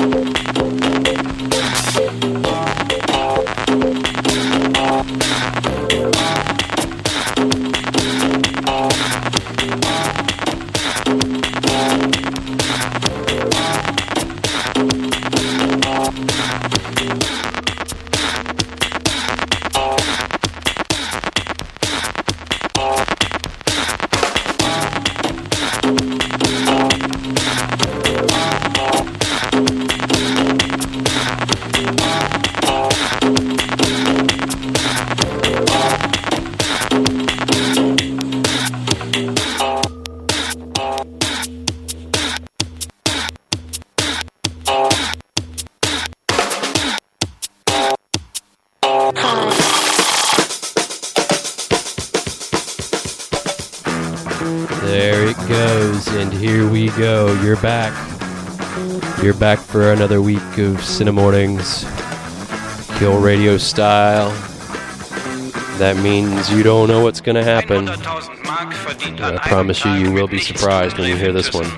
There it goes, and here we go. You're back. You're back for another week of Cinemornings, Kill Radio style. That means you don't know what's going to happen. I promise you, you will be surprised when you hear this one.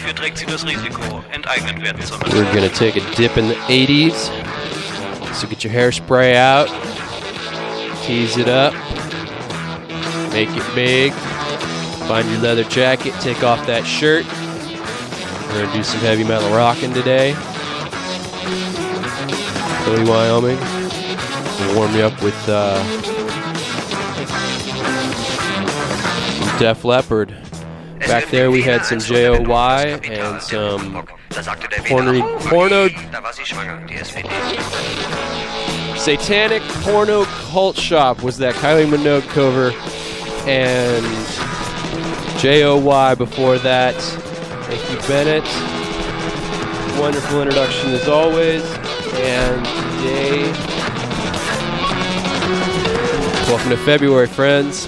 We're going to take a dip in the 80s. So get your hairspray out, tease it up, make it big. Find your leather jacket, take off that shirt. We're going to do some heavy metal rocking today. Philly, Wyoming. We'll warm you up with some Def Leppard. Back there we had some J.O.Y. and some porno... Satanic Porno Cult Shop was that Kylie Minogue cover. And... J.O.Y. before that. Thank you, Bennett. Wonderful introduction as always. And today, welcome to February, friends.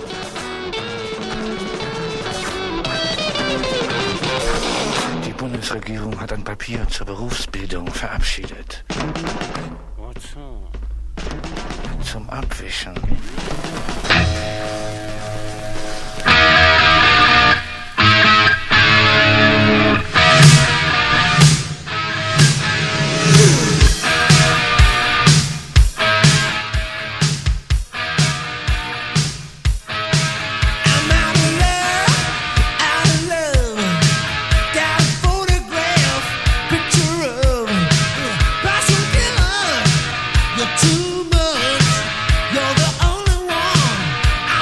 Die Bundesregierung hat ein Papier zur Berufsbildung verabschiedet. Wozu? Zum Abwischen. Too much, you're the only one.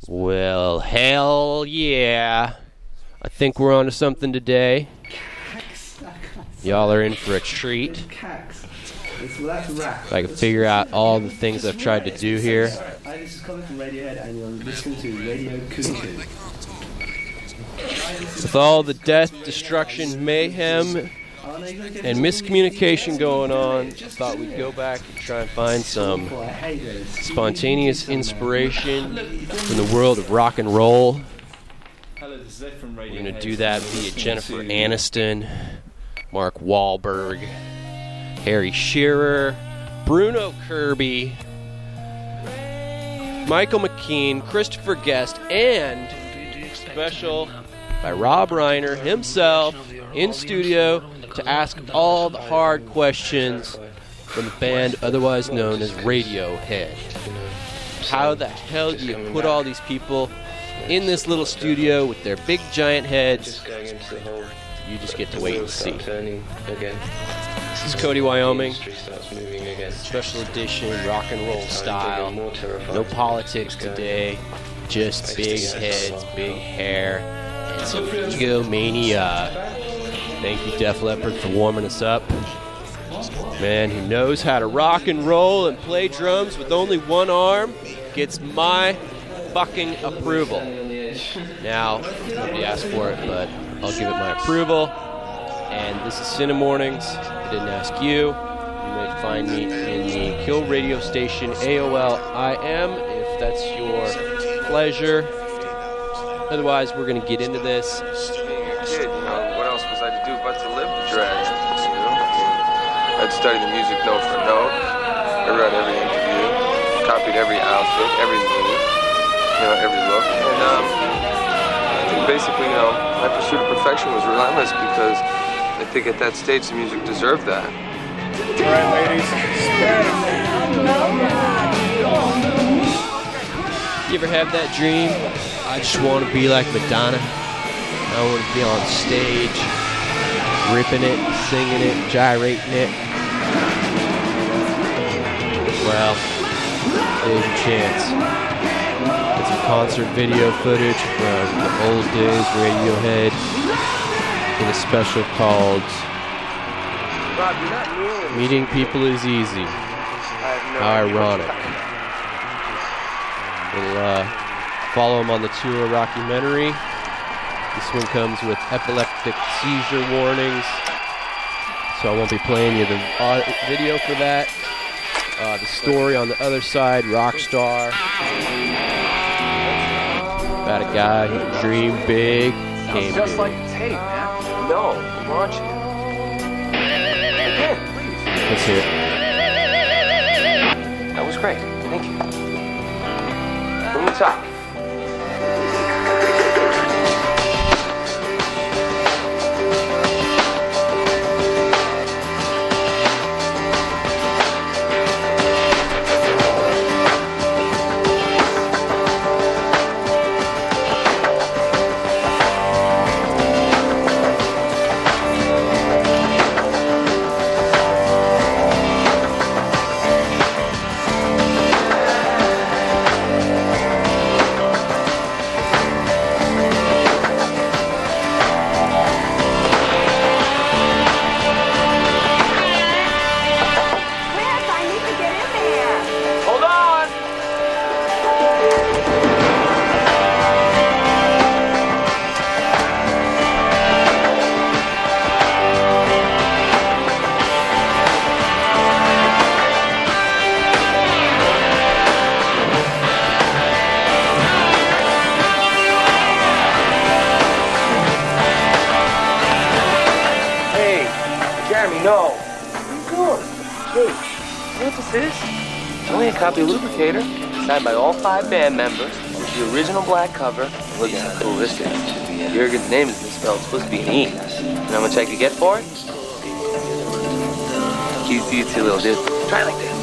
Well, hell yeah. I think we're on to something today. Y'all are in for a treat. If I can figure out all the things I've tried to do here. Hi, this is Colin from Radiohead, and you're listening to Radio Cuckoo. With all the death, destruction, mayhem, and miscommunication going on, I thought we'd go back and try and find some spontaneous inspiration from the world of rock and roll. We're going to do that via Jennifer Aniston, Mark Wahlberg, Harry Shearer, Bruno Kirby, Michael McKean, Christopher Guest, and special by Rob Reiner himself in studio to ask all the hard questions from the band otherwise known as Radiohead. How the hell do you put all these people in this little studio with their big giant heads? You just get to wait and see. This is Cody, Wyoming. Special edition, rock and roll style. No politics today. Just big heads, big hair, and some egomania. Thank you, Def Leppard, for warming us up. Man who knows how to rock and roll and play drums with only one arm gets my fucking approval. Now, nobody asked for it, but I'll give it my approval. And this is Cine Mornings. I didn't ask you. You may find me in the Kill radio station AOL IM if that's your pleasure. Otherwise, we're going to get into this. Kid, what else was I to do but to live the drag? I'd studied the music note for note. I read every interview, copied every outfit, every move, every look. And I think basically, my pursuit of perfection was relentless because I think at that stage the music deserved that. All right, ladies. You ever have that dream? I just want to be like Madonna. I want to be on stage, ripping it, singing it, gyrating it. Well, there's a chance. Get some concert video footage from the old days Radiohead in a special called Meeting People is Easy. How ironic. We'll follow him on the tour Rockumentary. This one comes with epileptic seizure warnings, so I won't be playing you the video for that. The story on the other side, Rockstar, about a guy who dreamed big, came Just big. like the tape, man. No, launch it. Again, please. Let's hear it. That was great. Thank you. From the top. No. Good. Hey, you know what this is? It's only a copy of Lubricator, signed by all 5 band members, with the original black cover. Look at how cool this is. Jurgen's name is misspelled. It's supposed to be an E. You know how much I could get for it? Cutesy little dude. Try it like this.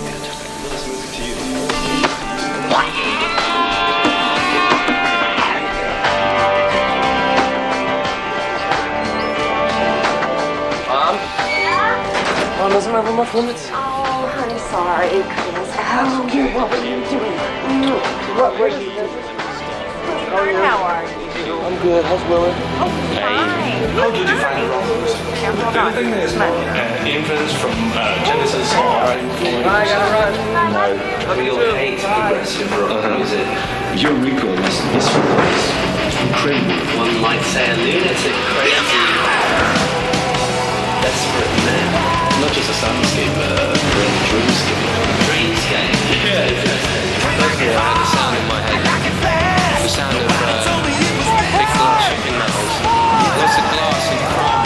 Mom doesn't have enough limits. Oh, I'm sorry, Chris. Oh, What were you doing? What were you doing? How are you? I'm good. How's Willie? Oh, fine. How did you find the rock music? Careful, Do you think there's more influence from Genesis or I gotta run. we all hate progressive rock music? Your record is incredible. One might say a lunatic, crazy, desperate man. Not just a soundscape, but a dreamscape. Dreamscape? Yeah, Basically, I had the sound in my head. The sound of big glass shipping metals. Lots of glass and chrome.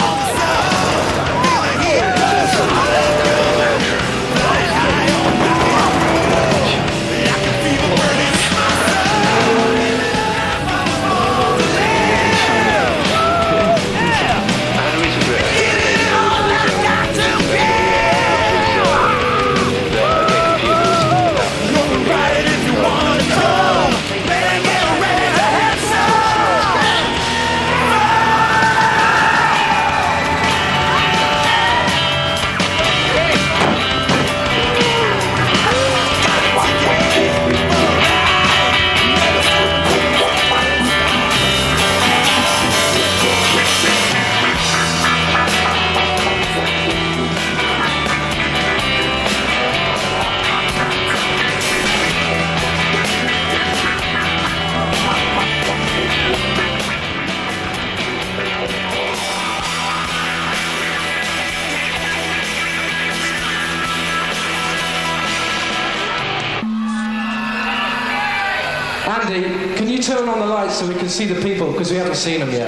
Andy, can you turn on the lights so we can see the people, because we haven't seen them yet?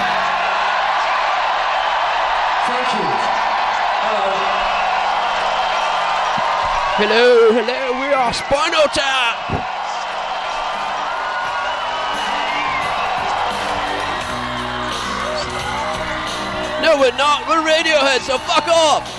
Thank you. Hello, hello, we are Spinal Tap! No, we're not, we're Radiohead, so fuck off!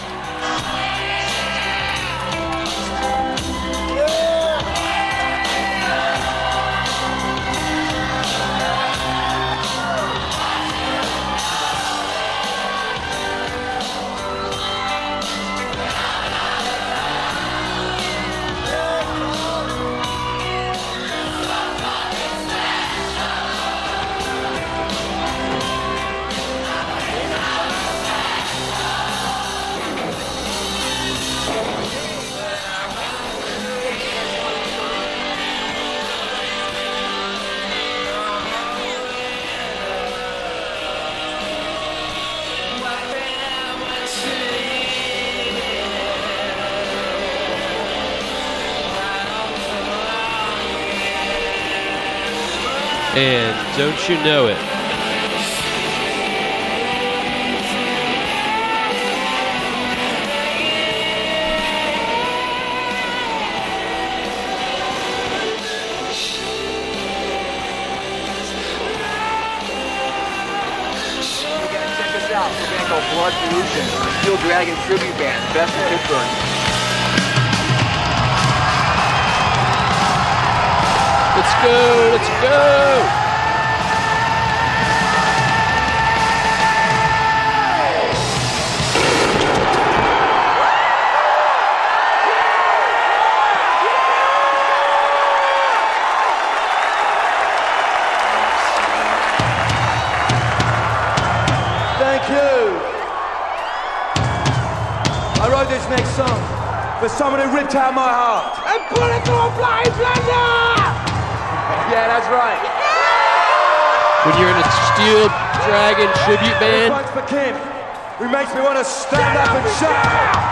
And don't you know it? Check this out. We're gonna go Blood Pollution, Steel Dragon tribute band, best in Pittsburgh. Let's go, let's go! Thank you. I wrote this next song for someone who ripped out my heart and put it through a flying blender! Yeah, that's right. When you're in a Steel Dragon tribute band. This one's for Kim, who makes me want to stand up and shout.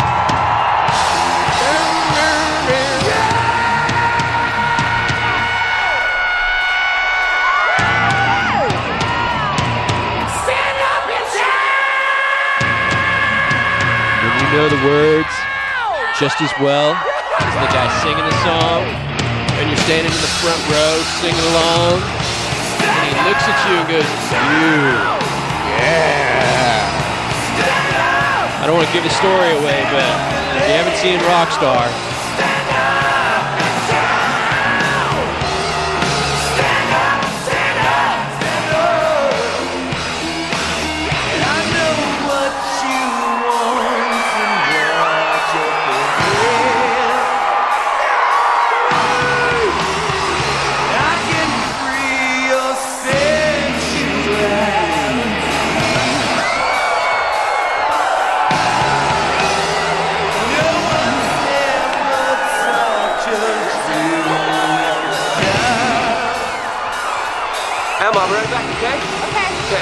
When you know the words just as well as the guy singing the song, and you're standing in the front row singing along, and he looks at you and goes, "You, yeah." I don't want to give the story away, but if you haven't seen Rockstar, on, we're right back, okay? Okay.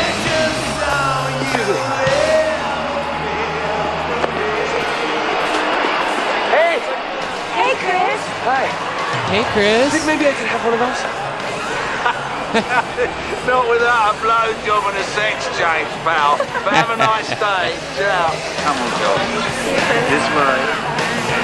Hey! Hey, Chris. Hi. Hey, Chris. Think maybe I could have one of those? Not without a blowjob and a sex change, pal. But have a nice day. Ciao. Come on, John. This way.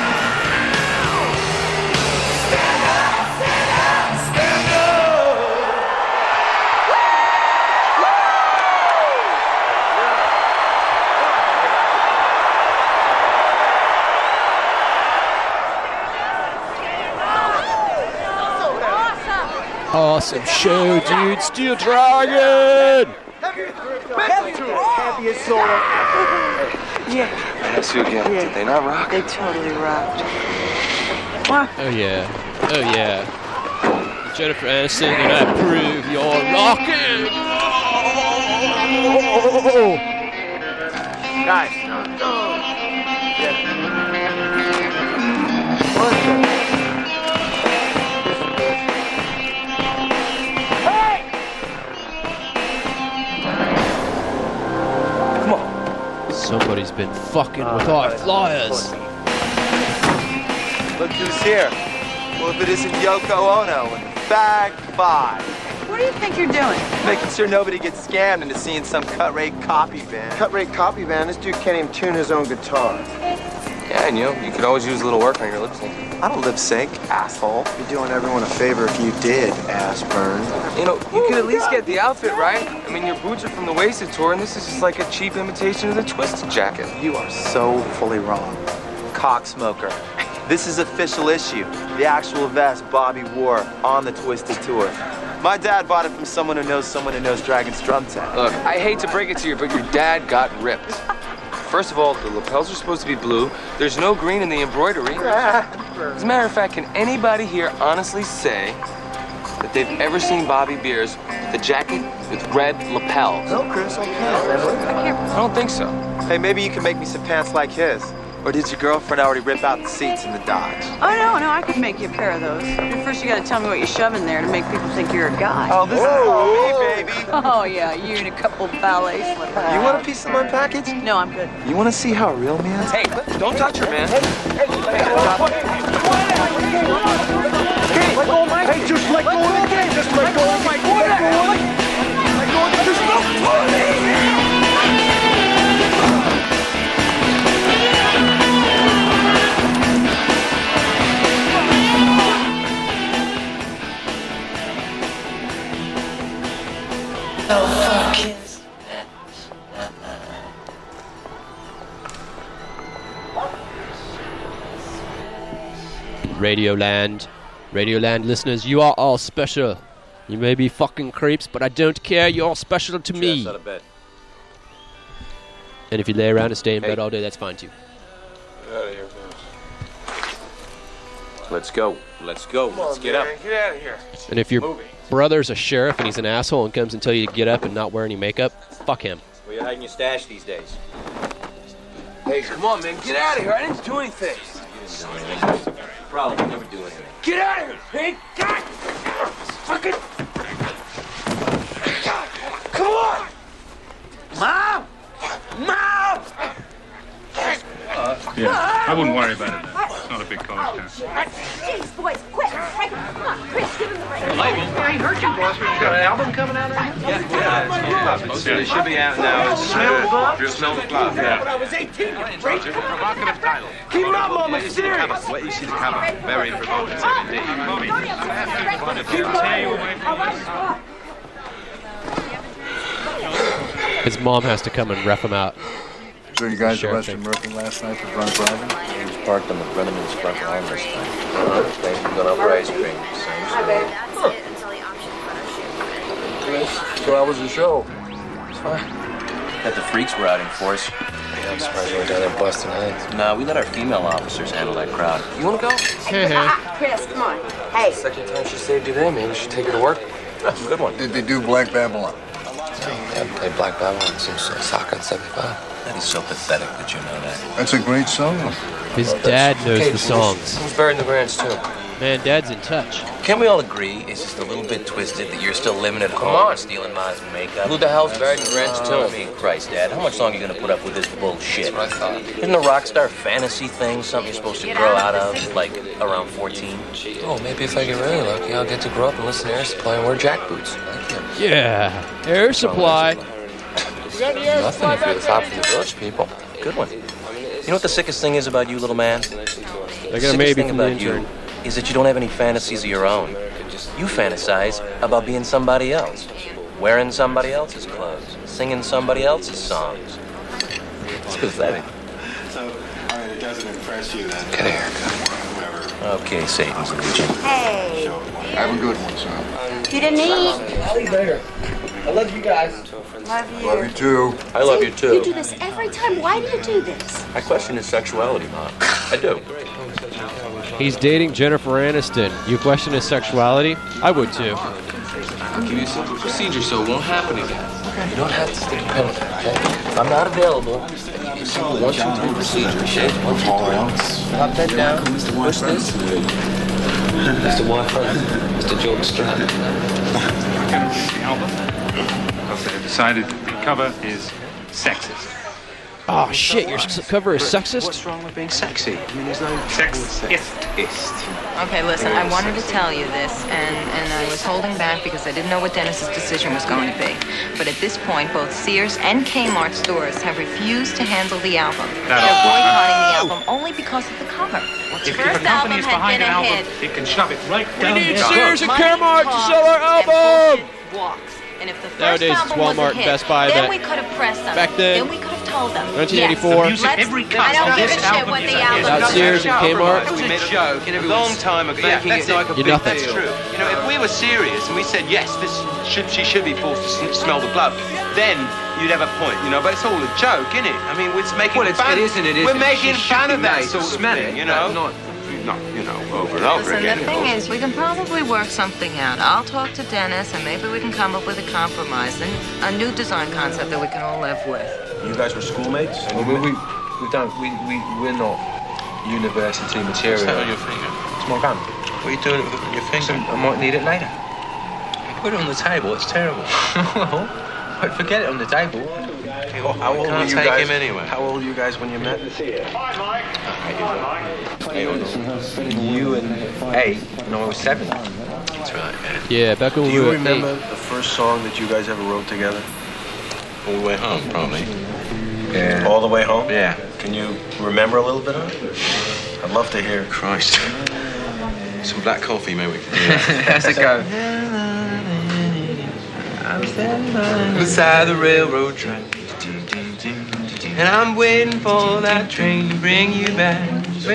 Awesome show, dude. Steel Dragon! Heaviest solo. Yeah. Nice you again. Yeah. Did they not rock? They totally rocked. Oh, yeah. Oh, yeah. Jennifer Aniston, and I prove you're rocking! Guys. Somebody's been fucking with our flyers. Look who's here. Well, if it isn't Yoko Ono in Bag 5. What do you think you're doing? Making sure nobody gets scammed into seeing some cut-rate copy band. Cut-rate copy band? This dude can't even tune his own guitar. Yeah, and you could always use a little work on your lip sync. I don't lip sync, asshole. You're doing everyone a favor if you did, ass burn. You know, you could at least get the outfit right. I mean, your boots are from the Wasted Tour, and this is just like a cheap imitation of the Twisted jacket. You are so fully wrong. Cocksmoker. This is official issue. The actual vest Bobby wore on the Twisted Tour. My dad bought it from someone who knows Dragon's drum tech. Look, I hate to break it to you, but your dad got ripped. First of all, the lapels are supposed to be blue. There's no green in the embroidery. As a matter of fact, can anybody here honestly say that they've ever seen Bobby Beers with a jacket with red lapels? No, Chris, I can't. I don't think so. Hey, maybe you can make me some pants like his. Or did your girlfriend already rip out the seats in the Dodge? Oh, no, I could make you a pair of those. But first you gotta tell me what you shove in there to make people think you're a guy. Oh, this is all me, baby. Oh, yeah, you and a couple ballet slippers. You want a piece of my package? No, I'm good. You want to see how a real man's... Hey, don't touch her, man. Hey, just let go of the game. Just let go of the game. There's no fun. Radioland listeners, you are all special. You may be fucking creeps, but I don't care. You're special to me. Out of bed. And if you lay around and stay in bed all day, that's fine too. Get out of here, Let's go. Let's go. Let's get up. Get out of here. And if your brother's a sheriff and he's an asshole and comes and tell you to get up and not wear any makeup, fuck him. Where you hiding your stash these days? Hey, come on, man. Get out of here. I didn't do anything. Probably never do anything. Get out of here, pig. God. Fucking. God. Come on. Mom. Mom. Yeah, I wouldn't worry about it. It's not a big college town. Jeez, boys, quick. Hey, come on, Chris, give him the break. I heard you, boss. You got an album coming out right now? Yeah, it should be out now. It's Smell the Glove. When I was 18, you break. Provocative title. Keep my mama serious. Wait, you see the cover. Very provocative indeed. His mom has to come and ref him out. So you guys arrested Murphy last night for drunk driving? He was parked on the Brenneman's front lawn this time. They've gone up for ice cream. So how was the show? It's fine. That the freaks were out in force. Yeah, I'm surprised we went down there busting heads. Nah, we let our female officers handle that crowd. You want to go? Chris, come on. Hey. Second time she saved you there, man. You should take her to work. Good one. Did they do Black Babylon? Yeah, I played Black Babylon since Soccer in 75. That is so pathetic that you know that. That's a great song. His dad knows the songs. Who's buried in the Grange, too? Man, Dad's in touch. Can we all agree it's just a little bit twisted that you're still living at home and stealing Ma's makeup? Who the hell's buried in Grant's tomb? I mean, Christ, Dad, how much longer are you gonna put up with this bullshit? That's what I thought. Isn't a rock star fantasy thing something you're supposed to grow out of, like, around 14? Oh, maybe if I get really lucky, I'll get to grow up and listen to Air Supply and wear jackboots. Like him. Yeah, Air Supply. We got the Air Supply back the top of the village, people. Good one. You know what the sickest thing is about you, little man? I got a maybe from the about you intern. is that you don't have any fantasies of your own. You fantasize about being somebody else, wearing somebody else's clothes, singing somebody else's songs. It's pathetic. So, I mean, it doesn't impress you then. Get a haircut. Whoever. Okay, Satan's Legion. Hey. Have a good one, son. You didn't eat. I'll eat later. I love you guys. Love you. Love you too. I love you too. You do this every time. Why do you do this? I question his sexuality, Mom. I do. He's dating Jennifer Aniston. You question his sexuality? I would too. I'll give you a simple procedure so it won't happen again. You don't have to stick a pen in that, okay? If I'm not available, A simple 1, 2, 3 procedure. Shake 1, 2, 3. Pop that down. Push this. Mr. Wi-Fi. Mr. Joke Strap. The album. Because they have decided the cover is sexist. Oh shit, your cover is sexist? What's wrong with being sexy? I mean, there's no Sexist. Okay, listen, I wanted to tell you this, and I was holding back because I didn't know what Dennis's decision was going to be. But at this point, both Sears and Kmart stores have refused to handle the album. They're boycotting the album only because of the cover. If a company is behind an album, it can shove it right down We need the Sears and Money Kmart to talks sell our album! and walks. And if the first Nowadays, it's album was Walmart a hit, and Best Buy then that- we could have pressed them. Back then, we could have told them. 1984. Yes, every cut I don't on give a this shit album what is the a hit. album Not Sears and Kmart. It was a joke, and a long time ago. Yeah, Making it like a You're big nothing. deal. That's true. You know, if we were serious and we said yes, she should be forced to smell the blood, then you'd have a point. You know, but it's all a joke, isn't it? I mean, we're making fun. It isn't. We're making She fun should of be that made sort to of smell thing. it, You know, but not over and over Listen, again. the thing is, we can probably work something out. I'll talk to Dennis, and maybe we can come up with a compromise, and a new design concept that we can all live with. You guys were schoolmates. Well, we're not university material. What's that on your finger? It's my gun. What are you doing with your finger? I might need it later. Put it on the table. It's terrible. Well, I'd forget it on the table. How old were you guys? Anyway. How old were you guys when you met? You and 8, and I was 7. That's right. Yeah, back when Do we you were remember 8. the first song that you guys ever wrote together? All the Way Home, probably. Yeah. All the Way Home? Yeah. Can you remember a little bit of it? I'd love to hear. Christ. Some black coffee, maybe we can do that. How's it go? I'm standing beside the railroad track, and I'm waiting for that train to bring you back,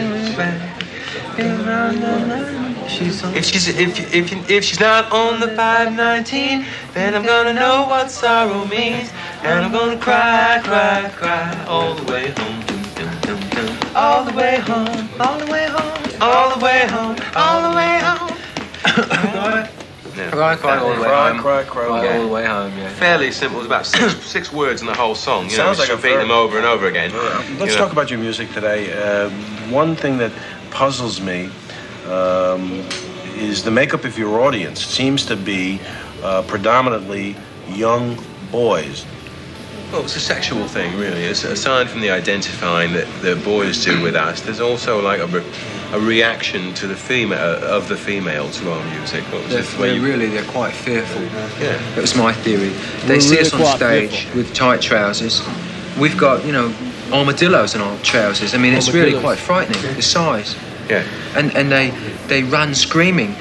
If she's not on the 519, then I'm gonna know what sorrow means, and I'm gonna cry, cry, cry all the way home, all the way home, all the way home, all the way home, all the way home. Yeah. Cry all the way home. Cry all the way home, yeah. Fairly simple. It was about six words in the whole song. You Sounds know, like a repeat them over and over again. Let's talk about your music today. One thing that puzzles me is the makeup of your audience. It seems to be predominantly young boys. Well, it's a sexual thing, really. It's aside from the identifying that the boys do with us, there's also like a reaction to the female to our music. They're quite fearful. Yeah. That was my theory. They see us on stage with tight trousers. We've got, armadillos in our trousers. I mean, it's really quite frightening, the size. Yeah. And they run screaming.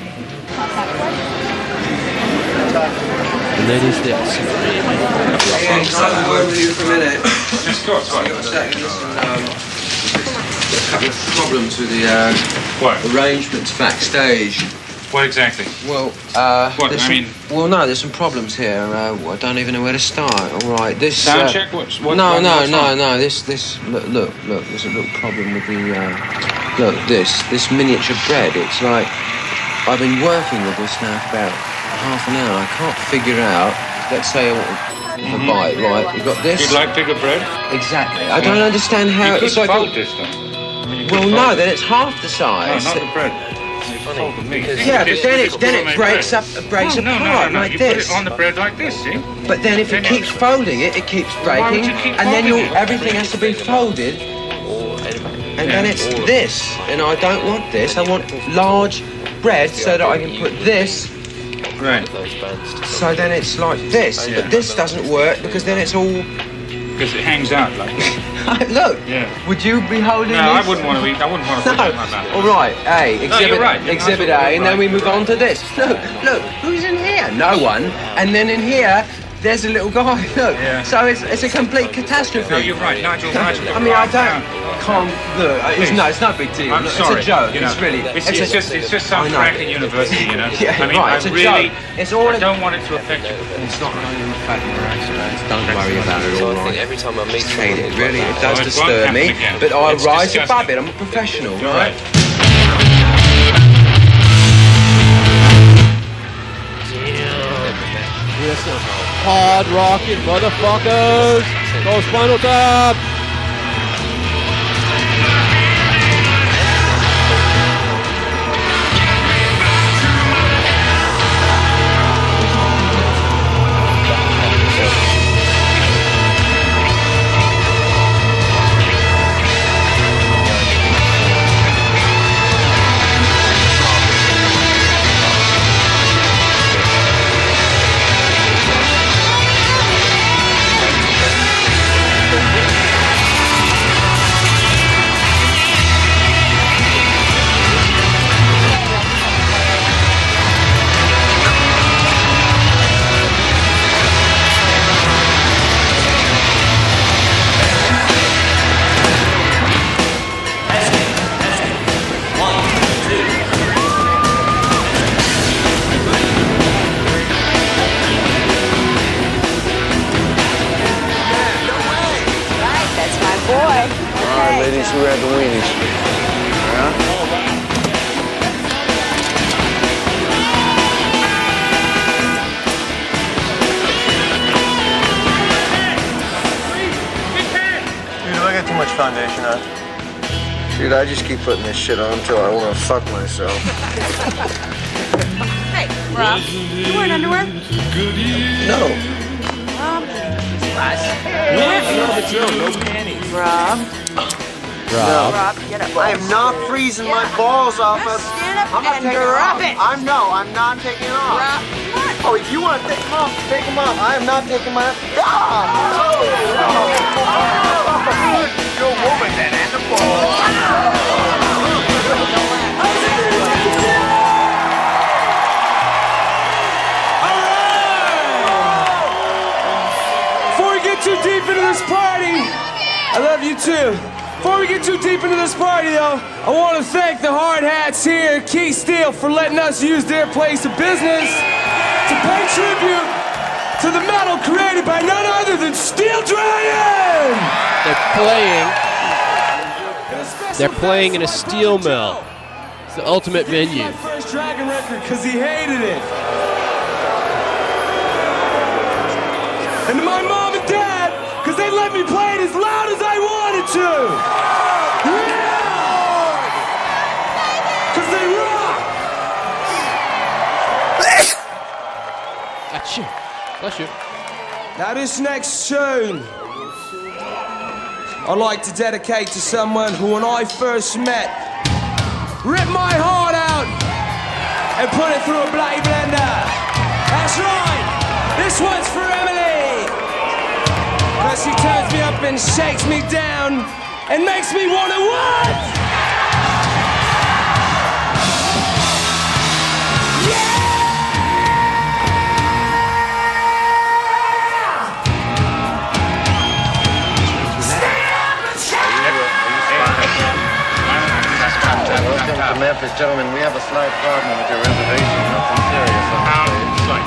And then he's this. Hey, can I work with you for a minute? Of course, A couple of problems with the arrangements backstage. What exactly? Well, there's some problems here. I don't even know where to start. All right, this sound check. What? No. This. Look. There's a little problem with the this miniature bread. It's like I've been working with this now for about half an hour. I can't figure out. Let's say I want a bite. Right, you got this. You'd like bigger bread? Exactly. I don't understand how you it's like. Fold this, though. Well, no, then it's half the size. No, not the bread. fold the meat. Yeah, but then it breaks apart like you this. put it on the bread like this, see? But then if you keep folding it, it keeps breaking, and then everything has to be folded, and then it's this, and I don't want this. I want large bread so that I can put this. Right. So then it's like this, but this doesn't work because then it's all. Because it hangs out like this. Look. Yeah. Would you be holding this? No, I wouldn't want to eat. I wouldn't want to put it in my mouth. All right. Hey, exhibit, you're right. exhibit A, and then we move on to this. Look, who's in here? No one. And then in here, there's a little guy. Look. Yeah. So it's a complete catastrophe. No, you're right, Nigel. I mean, I can't. Look, it's no big deal. I'm sorry. It's a joke. You know, it's really. It's just some crack in university, you know. Yeah, I mean, right. I really. It's all. I don't want it to affect you. It's not going to affect your accidents. Don't worry about it. All right. Every time I meet It really does disturb me, but I rise above it. I'm a professional. Right. Hard rocking motherfuckers. Go Spinal Tap. Ladies who had the weenies. Yeah? Dude, I got too much foundation on. Dude, I just keep putting this shit on until I want to fuck myself. Hey, Rob, you wearing underwear? No. Rob. Rob, get up. I am not freezing my balls off. Stand up I'm not and taking drop off. it. I'm not taking it off. Rob, come on. Oh, if you want to take them off, take them off. I am not taking my. Ah! You're a woman then, and the ball. Before we get too deep into this party, I love you too. Before we get too deep into this party, though, I want to thank the hard hats here at Key Steel for letting us use their place of business to pay tribute to the metal created by none other than Steel Dragon. They're playing in a steel mill. It's the ultimate venue. My first Dragon record because he hated it. And to my mom and dad, because they let me play it as loud as I wanted to. Because they rock. Achoo. Bless you. Now this next tune, I'd like to dedicate to someone who, when I first met, ripped my heart out and put it through a bloody blender. That's right. This one's for Emily. Because she turns me up and shakes me down and makes me want to what? Welcome to Memphis, gentlemen. We have a slight problem with your reservation. Nothing serious. How slight?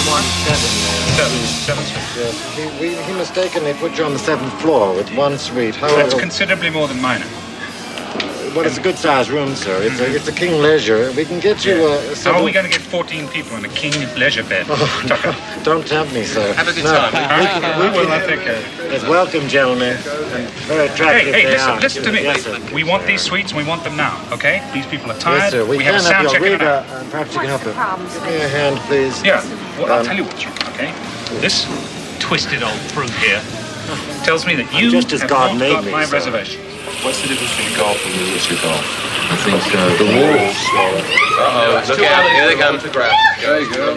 1-7. Yes. He mistakenly put you on the 7th floor with one suite. However, That's considerably more than minor. Well, it's a good-sized room, sir. It's a king leisure. We can get you How are we going to get 14 people in a king leisure bed? Tucker. Don't tempt me, sir. Have a good time. It's welcome, gentlemen. And very attractive Hey, they are. listen to me. Yes, sir. We want these suites and we want them now, okay? These people are tired. Yes, sir. We have a can sound help check you. in a minute. Perhaps you can help us. Give me a hand, please. Yeah, well, I'll tell you what, okay? This twisted old fruit here tells me that you just as have God not made got me, my sir. reservation. What's the difference between golf and miniature golf? I think the wolves. Uh-oh, look out, here they come to grab. There you go.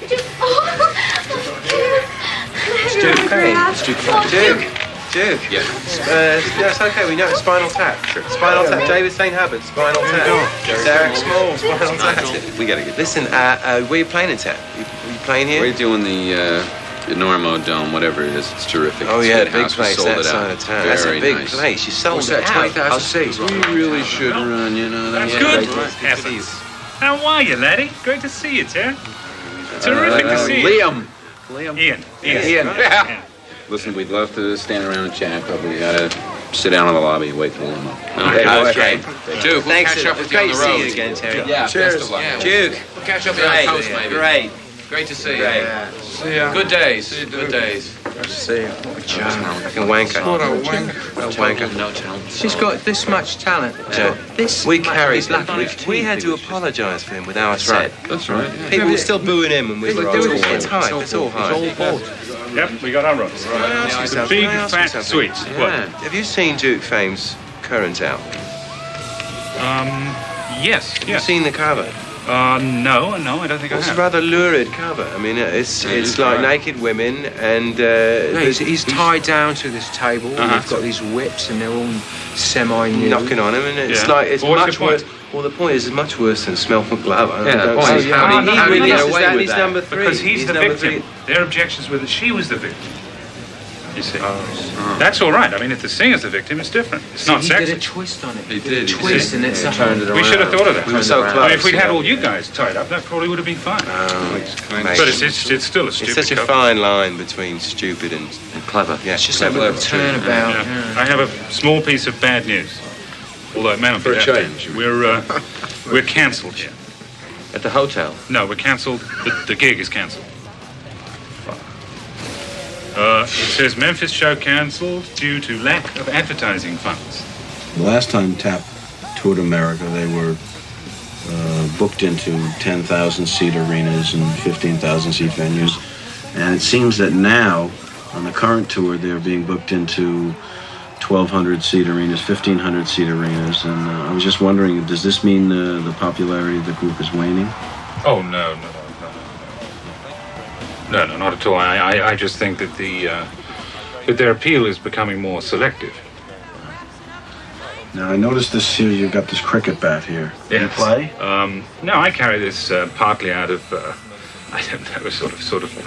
Duke. Yeah. It's okay, we know it's Spinal Tap. Spinal Tap, David St. Hubbard, Spinal Tap. Derek Small, Spinal Tap. We gotta get this. Listen, where are you playing in Tap? You playing here? We're doing the Normo Dome, whatever it is. It's terrific. Oh, It's yeah, a the big house. We place, sold that it side out. of town. That's a Very big nice. place. You sold What's it that, out. 20,000 seats? We really should run, you know. That's Yeah. good. Evans. How are you, laddie? Great to see you, Terry. Terrific to see you. Liam. Ian. Yeah. Listen, we'd love to stand around and chat, but we gotta sit down in the lobby and wait for them. Okay. Duke, we'll Thanks. catch up with you Great on to the road. see you again, Terry. Yeah, Cheers. best of luck. Yeah. Duke. We'll catch up with you on the coast, maybe. Great. Great to see you. Great. See ya. Good days. Good days. Good to see you. Fucking wanker. What a wanker. A wanker. No talent. She's got this much talent. This we carried him. We had to apologise for him with our set. That's right. People were still booing him, and we were doing it. It's high. It's all high. Yep, we got our rooms. It's a big, fat suite. What? Have you seen Duke Fame's current album? Yes. Have you seen the cover? No, I don't think I It's a have. rather lurid cover. I mean, it's like naked women, and he's tied down to this table. And they've got these whips, and they're all semi-nude. knocking on him, and it's like it's Well, what's much the point? worse. Well, the point is, it's much worse than Smell from Glove. Yeah, the point is, how did he get away with He's that? number 3. Because he's the number victim. 3. Their objections were that she was the victim. You see. That's all right. I mean, if the singer's the victim, it's different. It's not He did a sexist. twist on it. He did. Twist, and it's a turned it around. We should have thought of that. We were so I close. mean, if we'd had all you guys tied up, that probably would have been fine. But it's still a stupid It's such a cover. fine line between stupid and Clever. yeah. It's just a little turnabout. Yeah. I have a small piece of bad news. Although it may not be For a that change. bad. We're cancelled here. At the hotel. No, we're cancelled. The gig is cancelled. It says Memphis show cancelled due to lack of advertising funds. The last time Tap toured America, they were booked into 10,000-seat arenas and 15,000-seat venues. And it seems that now, on the current tour, they're being booked into 1,200-seat arenas, 1,500-seat arenas. And I was just wondering, does this mean the popularity of the group is waning? Oh, no, not at all. I just think that that their appeal is becoming more selective. Now, I noticed this here, you've got this cricket bat here. Do you play? No, I carry this partly out of, I don't know, sort of,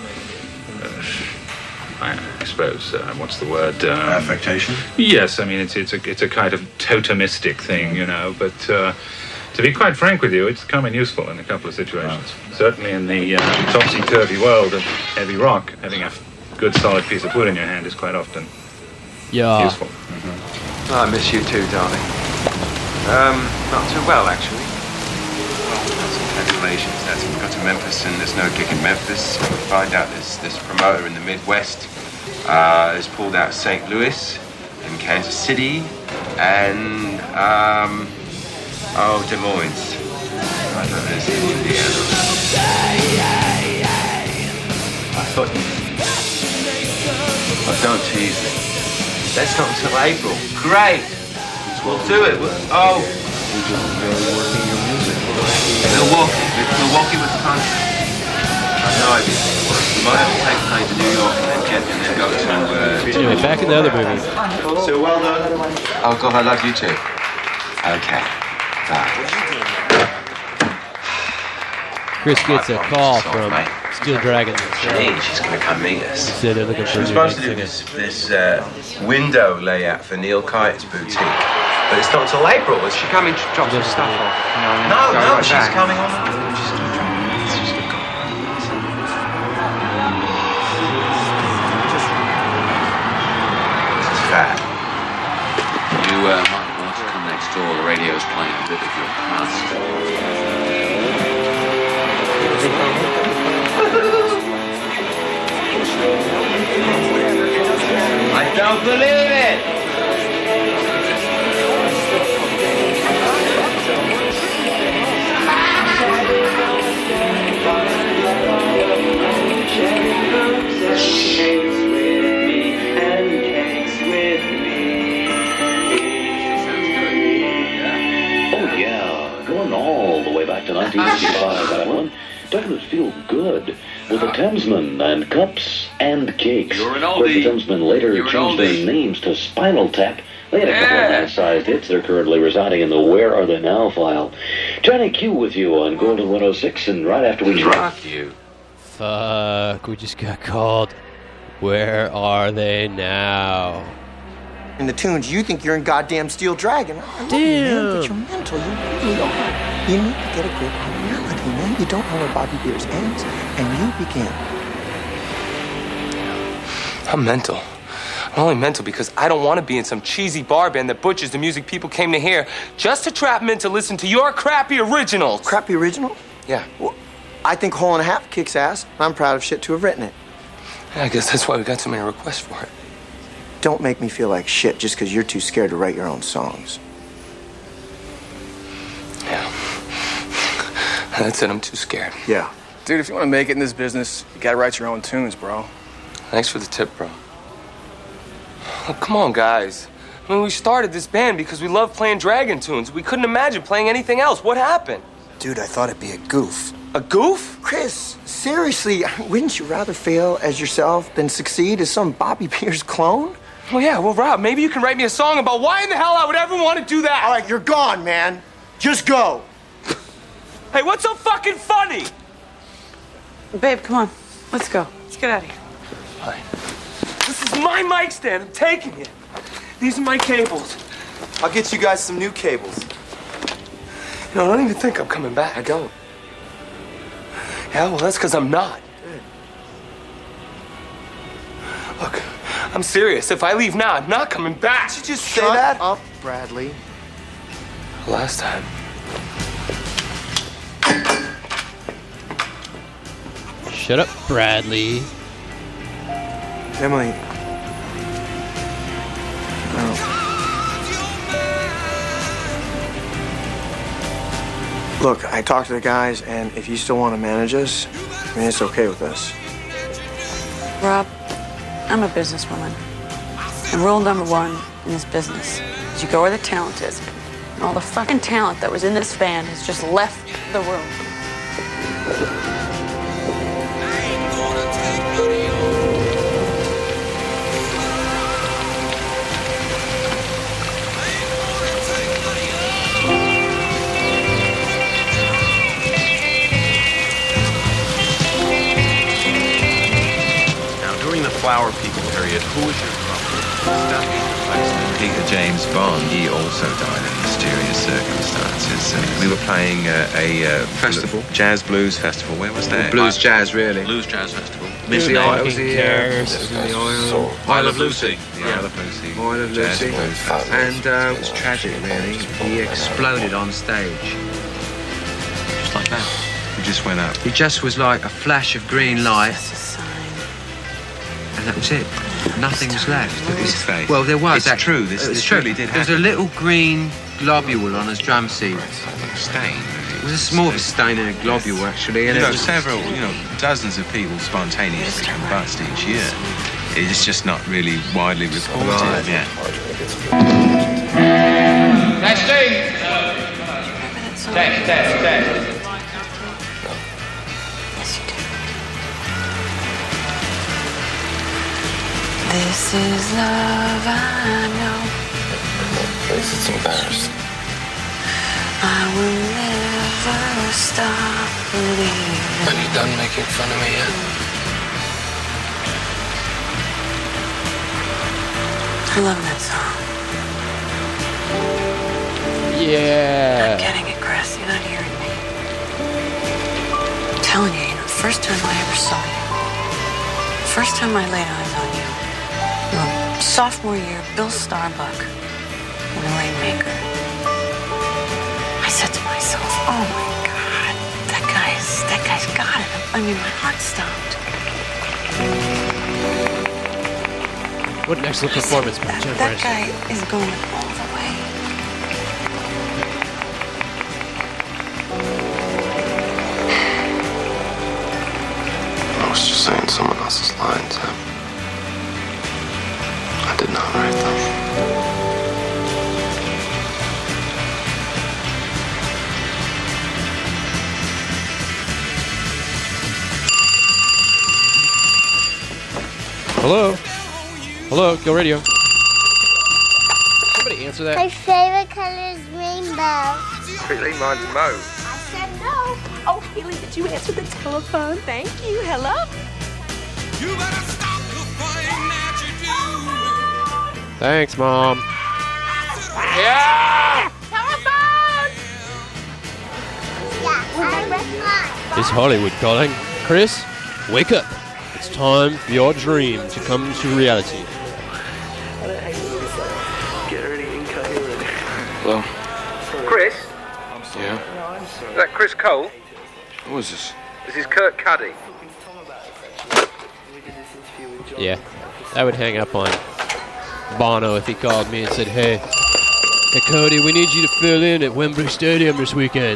I suppose, what's the word? Affectation? Yes, I mean, it's a kind of totemistic thing, you know, but to be quite frank with you, it's come in useful in a couple of situations. Certainly in the topsy-turvy world of heavy rock, having a good solid piece of wood in your hand is quite often useful. I miss you too, darling. Not too well, actually. Well, some cancellations. That's we got to Memphis, and there's no gig in Memphis. We find out this promoter in the Midwest has pulled out St. Louis and Kansas City and Des Moines. I don't know. It's in Indiana. Oh, don't tease me. That's not until April. Great. We'll do it. Oh. Milwaukee with the contract. I've no idea. We might have to take a plane to New York and then go to... Anyway, back in the other movie. So well done. Oh, God, I love you too. Okay. Bye. Chris gets a call from Steel Dragon. She's going to come meet us. He said they're looking for She was a supposed to new do singer. this window layout for Neil Kite's boutique, but it's not until April. Is she coming to drop some stuff off? No, she's coming on. You might want to come next door Don't believe it. Oh, yeah. Going all the way back to 1955, that one. Douglas Feel Good with the Thamesmen and Cups and Cakes. You're an Where the oldie. Thamesmen later You're an changed their oldie. names to Spinal Tap. They had a couple of nice-sized hits. They're currently residing in the Where Are They Now file. Johnny Q with you on Golden 106, and right after we drop you. Fuck, we just got called. Where are they now? In the tunes, you think you're in goddamn Steel Dragon. I love you, man, but you're mental. You really are. You need to get a grip on reality, man. You don't know where Bobby Beers ends, and you begin. I'm mental. I'm only mental because I don't want to be in some cheesy bar band that butchers the music people came to hear just to trap men to listen to your crappy originals. Crappy original? Yeah. Well, I think Hole and a Half kicks ass. I'm proud of shit to have written it. I guess that's why we got so many requests for it. Don't make me feel like shit just because you're too scared to write your own songs. That's it, I'm too scared. Yeah. Dude, if you want to make it in this business, you gotta write your own tunes, bro. Thanks for the tip, bro. Oh, come on, guys. I mean, we started this band because we love playing Dragon tunes. We couldn't imagine playing anything else. What happened? Dude, I thought it'd be a goof. A goof? Chris, seriously, wouldn't you rather fail as yourself than succeed as some Bobby Beers clone? Well, yeah, well, Rob, maybe you can write me a song about why in the hell I would ever want to do that. All right, you're gone, man. Just go. Hey, what's so fucking funny? Babe, come on. Let's go. Let's get out of here. This is my mic stand. I'm taking it. These are my cables. I'll get you guys some new cables. You know, I don't even think I'm coming back. I don't. Yeah, well, that's because I'm not. Good. Look, I'm serious. If I leave now, I'm not coming back. Did you just Shut say that? up, Bradley. Last time. Shut up, Bradley. Emily. Look, I talked to the guys, and if you still want to manage us, I mean, it's okay with us. Rob, I'm a businesswoman. And rule number one in this business is you go where the talent is. And all the fucking talent that was in this band has just left the room. Flower People period, who was your replacement? Peter James Bond. He also died in mysterious circumstances. We were playing a festival, jazz blues festival. Where was that? Blues jazz, really. Blues Jazz Festival. It was the Isle of Lucy. The Isle of Lucy. Isle of Jazz Lucy. Blues Festival. And it was tragic, really. He exploded on stage. Just like that. We just went up. He just was like a flash of green light. And that was it. Nothing was left. His face. Well, there was. It's true. This true. really did There was a happen. little green globule on his drum seat. Stain. It was more of a stain in a globule, actually. And You it know, was several, dozens of people spontaneously combust each year. It's just not really widely reported. Right. Yeah. Testing. Test. This is love, I know. At least it's embarrassing. I will never stop believing. Have you done making fun of me yet? I love that song. Yeah. I'm getting it, Chris. You're not hearing me. I'm telling you, the first time I ever saw you, first time I laid eyes on you, your sophomore year, Bill Starbuck in The Rainmaker. I said to myself, oh my God, that guy's got it. I mean, my heart stopped. What an excellent performance by Jennifer That Aniston. guy is going all the way. I was just saying someone else's lines. I did not write them. Hello? Hello, Kill Radio. Somebody answer that. My favorite color is rainbow. Really, mine's Mo. I said no. Oh, Haley, did you answer the telephone? Thank you. Hello? You better stop the thing that you do. Thanks, Mom. Yeah! Telephone! Is Hollywood calling? Chris, wake up. It's time for your dream to come to reality. Get ready, incoherent. Hello? Chris? Yeah? Is that Chris Cole? Who is this? This is Kurt Cuddy. Yeah, I would hang up on Bono if he called me and said, hey Cody, we need you to fill in at Wembley Stadium this weekend.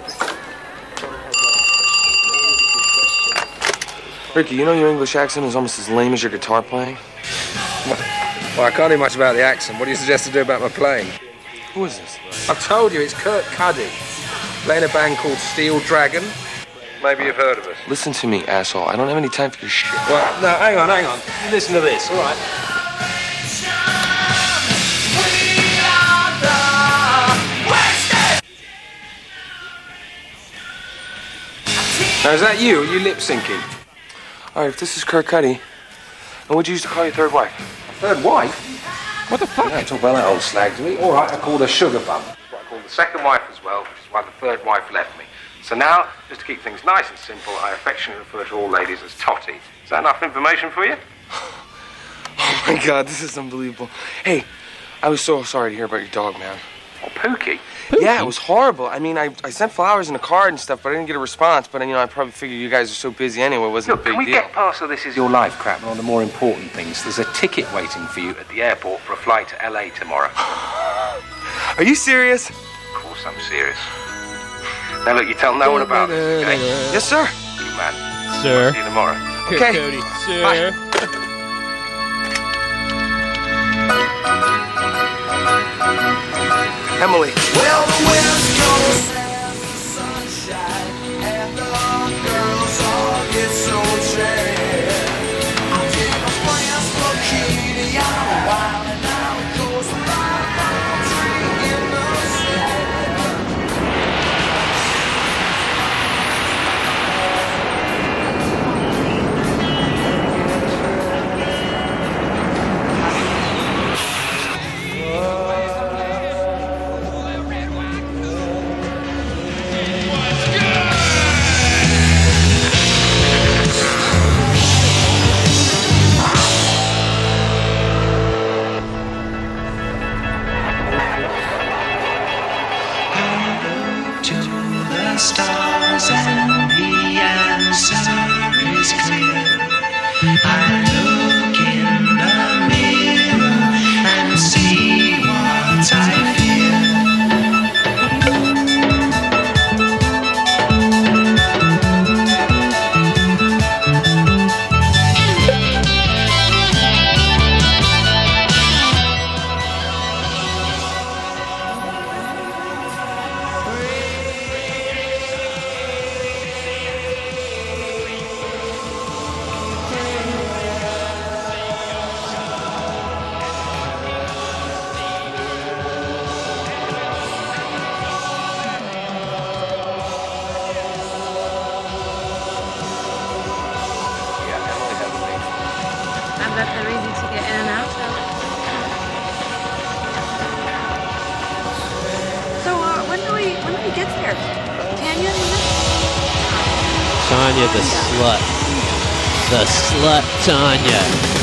Ricky, you know your English accent is almost as lame as your guitar playing? Well, I can't do much about the accent. What do you suggest to do about my playing? Who is this? I've told you, it's Kurt Cuddy. Playing a band called Steel Dragon. Maybe you've heard of us. Listen to me, asshole. I don't have any time for your shit. Well, no, hang on. You listen to this, all right? Now, is that you? Are you lip syncing? All right, if this is Kurt Cuddy, and what'd you used to call your third wife? Third wife? What the fuck? Yeah, talk about that old slag to me. All right, I called her Sugar Bum. I called the second wife as well, which is why the third wife left me. So now, just to keep things nice and simple, I affectionately refer to all ladies as Totty. Is that enough information for you? Oh my God, this is unbelievable. Hey, I was so sorry to hear about your dog, man. Oh, Pookie? Yeah, it was horrible. I mean, I sent flowers and a card and stuff, but I didn't get a response. But, I probably figured you guys are so busy anyway. It wasn't a big Can we deal. get past the this is your life crap and on the more important things? There's a ticket waiting for you at the airport for a flight to LA tomorrow. Are you serious? Of course I'm serious. Now look, you tell no one about this, okay? Yes, sir. Good man. Sir. See you tomorrow. Okay. Cody, sir. Bye. Emily. Well, the West Coast has the sunshine, and the girls all get so sad. I take a French bikini on a while, and now it goes like a palm tree in the stars and the answer is clear. I look in the mirror and see what I Tanya the slut. The slut Tanya.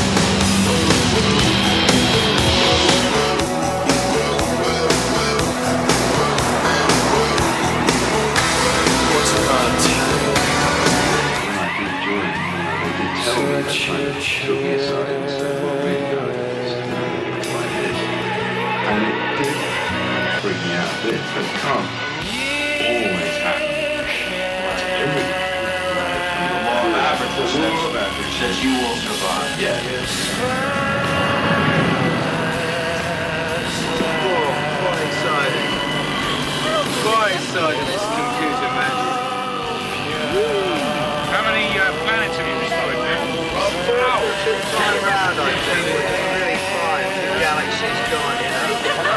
says you will survive. Yeah. Quite exciting. Quite exciting, this computer magic. How many planets have you destroyed, man? Turn around, I think. Really fine. The galaxy's gone, you know.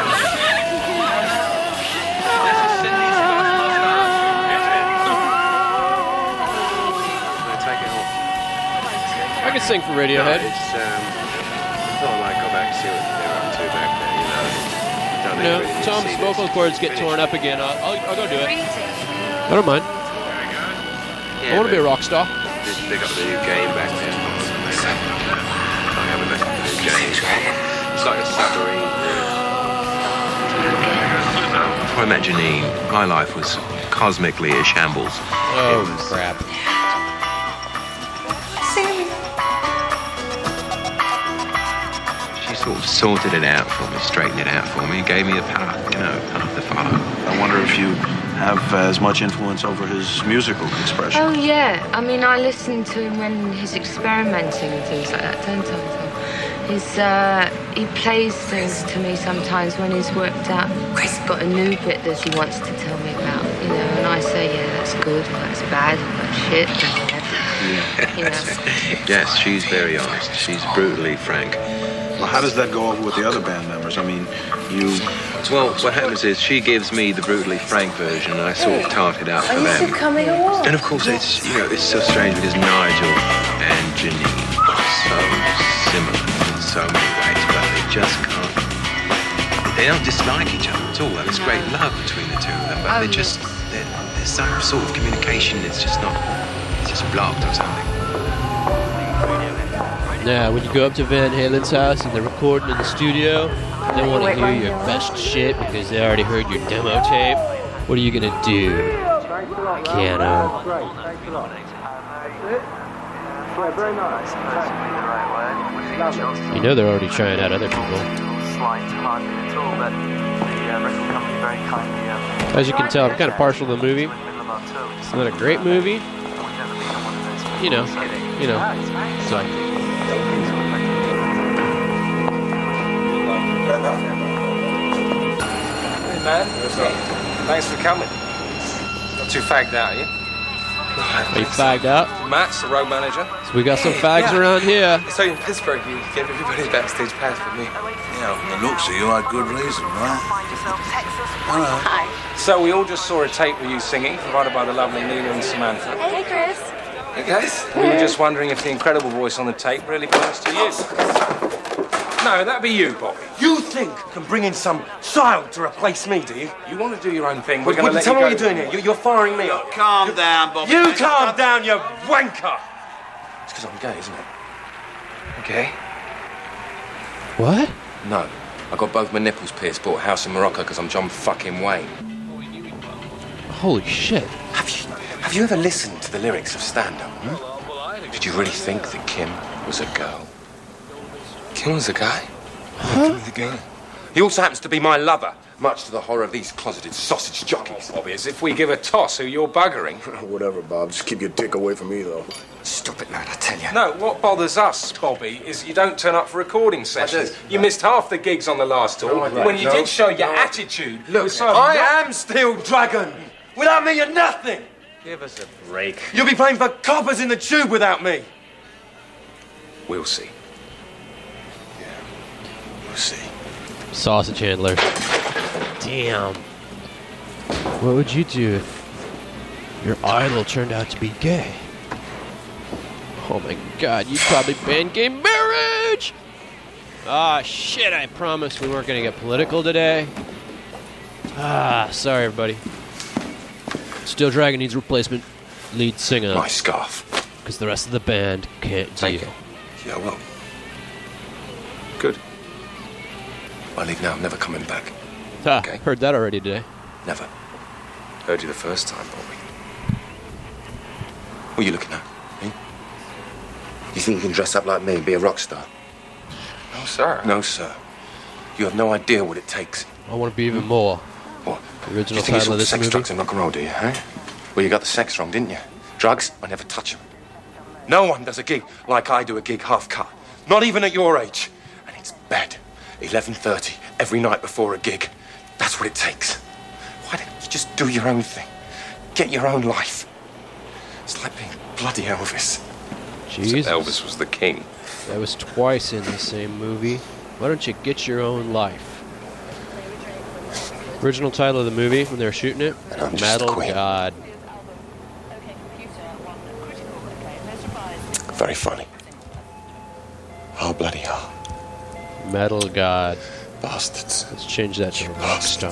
I can sing for Radiohead. No, it's, I thought I might go back and see what they're up to back there, you know. Don't they really need to Tom's see vocal this? cords get torn up again. I'll go do it. I don't mind. I want to be a rock star. Just pick up the new game back there. I haven't looked at the new game. It's like a submarine. Before I met Janine, my life was cosmically a shambles. Oh, crap. She sort of sorted it out for me, straightened it out for me, and gave me a path, you know, path to follow. I wonder if you have as much influence over his musical expression. Oh, yeah. I mean, I listen to him when he's experimenting and things like that, don't I? He plays things to me sometimes when he's worked out. He's got a new bit that he wants to tell me about, you know, and I say, yeah, that's good, that's bad, that's shit. You know. Yes, she's very honest. She's brutally frank. Well, how does that go over with the other band members? I mean, you... Well, what happens is she gives me the brutally frank version, and I sort of tart it out for Are you them. still coming or what? And of course, it's, you know, it's so strange because Nigel and Janine are so similar in so many ways, but they just can't. They don't dislike each other at all, and there's great love between the two of them, but there's some sort of communication that's just not, it's just blocked or something. Now, when you go up to Van Halen's house and they're recording in the studio, they want to hear your best shit because they already heard your demo tape. What are you gonna do? Piano. You know they're already trying out other people. As you can tell, I'm kind of partial to the movie. It's not a great movie. You know. So. Hey, man. Thanks for coming. Not too fagged out, are you? Are you fagged out? Matt's the road manager. So we got some fags around here. So in Pittsburgh, you gave everybody backstage pass but me. Yeah, the looks of you had good reason, right? Hello. So we all just saw a tape with you singing, provided by the lovely Nina and Samantha. Hey, Chris. Hey, guys. We were just wondering if the incredible voice on the tape really belongs to you. No, that'd be you, Bobby. You think you can bring in some child to replace me, do you? You want to do your own thing. We're going to let tell you me go. what you're doing here. You're firing me up. Calm down, Bobby. You calm down, you wanker. It's because I'm gay, isn't it? Okay. What? No. I got both my nipples pierced, bought a house in Morocco because I'm John fucking Wayne. Holy shit. Have you ever listened to the lyrics of stand-up? Did you really think that Kim was a girl? Kim was a guy? Huh? He also happens to be my lover, much to the horror of these closeted sausage jockeys. Bobby, as if we give a toss who you're buggering. Whatever, Bob. Just keep your dick away from me, though. Stop it, lad, I tell you. No, what bothers us, Bobby, is you don't turn up for recording sessions. You missed half the gigs on the last tour. When you did show your attitude. Look, I am Steel Dragon. Without me, you're nothing. Give us a break. You'll be playing for coppers in the tube without me. We'll see. We'll see. Sausage handler. Damn. What would you do if your idol turned out to be gay? Oh my god, you'd probably ban gay marriage! Ah, shit, I promised we weren't gonna get political today. Ah, sorry everybody. Steel Dragon needs a replacement lead singer. My scarf. Because the rest of the band can't deal. Yeah, well. Good. I leave now, I'm never coming back. Ah, heard that already today. Never. Heard you the first time, Bobby. What are you looking at? Eh? You think you can dress up like me and be a rock star? No, sir. No, sir. You have no idea what it takes. I want to be even more. What? The original you think title of it's this all sex, movie. drugs, and rock and roll, do you, huh? Well, you got the sex wrong, didn't you? Drugs, I never touch them. No one does a gig like I do a gig half-cut. Not even at your age. And it's bed. 11:30 every night before a gig. That's what it takes. Why don't you just do your own thing? Get your own life. It's like being bloody Elvis. Jesus. Elvis was the king. That was twice in the same movie. Why don't you get your own life? Original title of the movie when they were shooting it? Metal God. Very funny. Oh, bloody hell. Metal God. Bastards. Let's change that to rock star.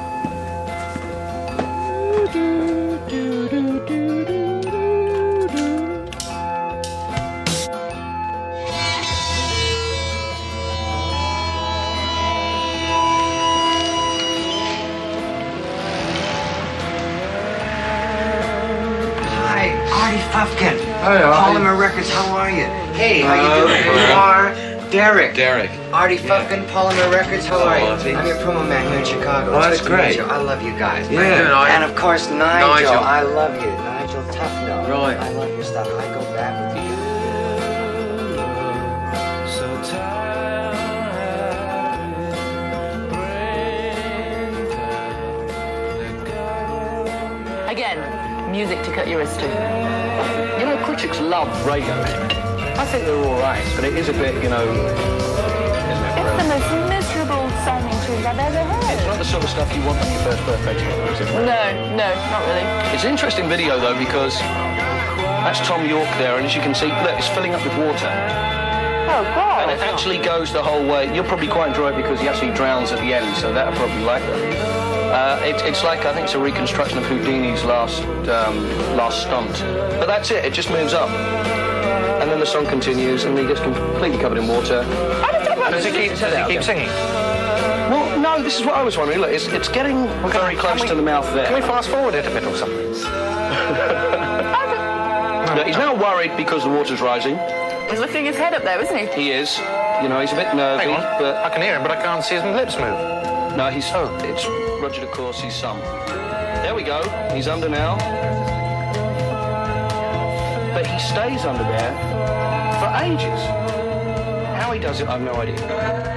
Hi, Artie Fufkin. Hey, Artie. Polymer Records, how are you? Hey, how you doing? You are Derek. Derek. Artie Fufkin, Polymer Records, how are you? Artie. I'm your promo man here in Chicago. Oh, It's that's good to meet great. you. I love you guys. Yeah, Artie. And of course, Nigel. Nigel. I love you. Nigel Tufno. Right. I love your stuff. I go back with you. Again, music to cut your wrist to. You know, critics love Radiohead. I think they're all right, but it is a bit, you know... It's the most miserable sounding tunes I've ever heard. It's not the sort of stuff you want on your first birthday to is it? No, not really. It's an interesting video, though, because that's Tom York there, and as you can see, look, it's filling up with water. Oh, God. And it actually goes the whole way. You'll probably quite enjoy it because he actually drowns at the end, so that'll probably like it. It's like, I think it's a reconstruction of Houdini's last stunt. But that's it, it just moves up. And then the song continues, and he gets completely covered in water. Does he keep singing? Well, no, this is what I was wondering. Look, it's getting very close to the mouth there. Can we fast forward it a bit or something? Look, he's now worried because the water's rising. He's lifting his head up there, isn't he? He is. You know, he's a bit nervy. Hang on. But I can hear him, but I can't see his lips move. no, it's Roger de Courcy's son. There we go. He's under now. But he stays under there for ages. How he does it, I have no idea.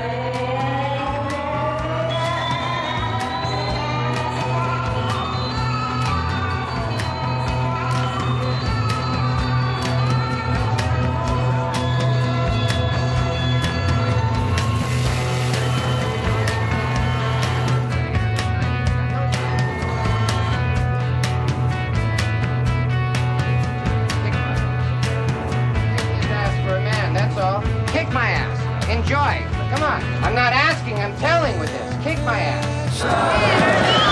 Kick my ass. Enjoy. Come on. I'm not asking, I'm telling with this. Kick my ass.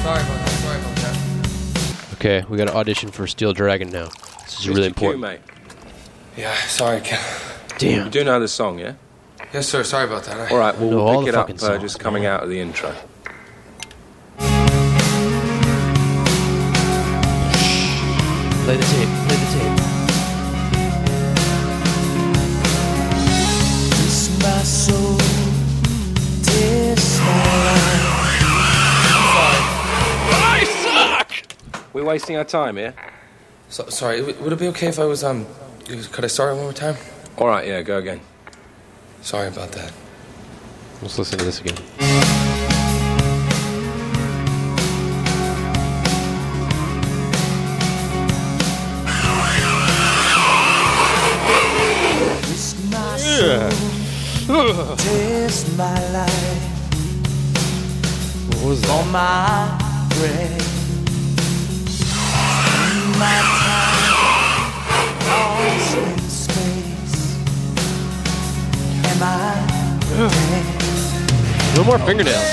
Sorry about that. Okay, we got to audition for Steel Dragon now. This is really important. Mate. Yeah, sorry, Ken. Damn. You do know the song, yeah? Yes, sir. Sorry about that. All right, well, know all we'll pick the it up fucking songs, just coming out of the intro. Play the tape. Kiss my soul, taste my I suck! We're wasting our time here. Sorry, would it be okay if I was, could I start it one more time? All right, yeah, go again. Sorry about that. Let's listen to this again. taste my life. What was that? On my bread. My time lost in space. Am I dead? No more fingernails.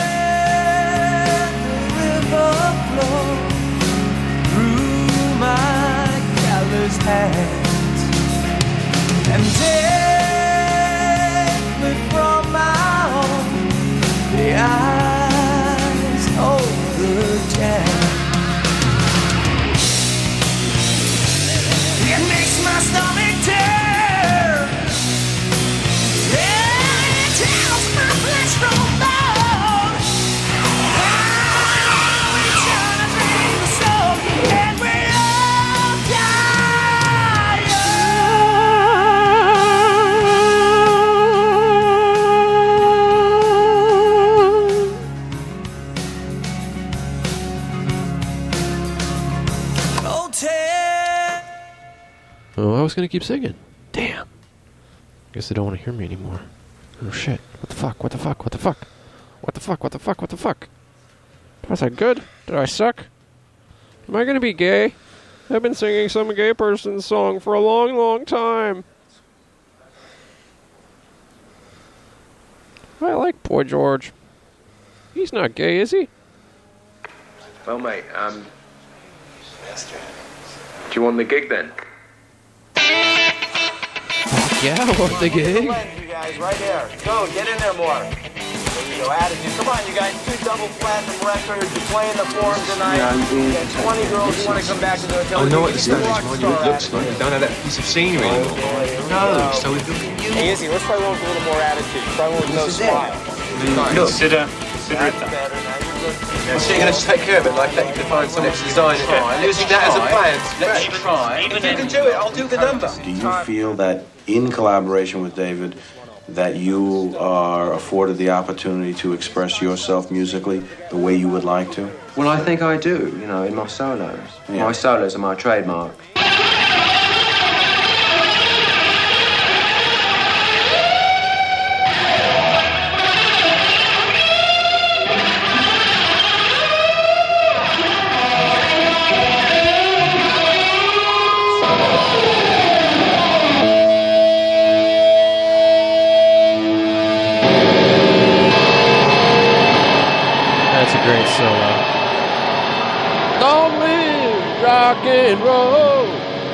The river flows through my calloused hands and take me from my home. The eyes overturned. It makes my stomach turn. Yeah, it tells my flesh from bone. How it turns me the soul, and we all die young. Oh, I was gonna keep singing. Damn. Guess they don't want to hear me anymore. Oh shit. What the fuck? Was I good? Did I suck? Am I gonna be gay? I've been singing some gay person's song for a long, long time. I like Boy George. He's not gay, is he? Well, mate, do you want the gig then? Yeah, I want the gig. You guys, right there. Go, get in there more. There you go, attitude. Come on, you guys. 2 double platinum records. You're playing the forum tonight. You got 20 girls who want to come back to the hotel. I know what the Standish Monument looks like. You don't have that piece of scenery anymore. No, so we've got you. Hey, Izzy, let's try one with a little more attitude. Try one with no smile. Consider it done. So you're going to take care of it like that? You can find some design in it. Using that as a plan. Let's try. If you can do it, I'll do the number. Do you feel that in collaboration with David that you are afforded the opportunity to express yourself musically the way you would like to? Well, I think I do, you know, in my solos. Yeah. My solos are my trademark. That's a great solo. Long live rock and roll.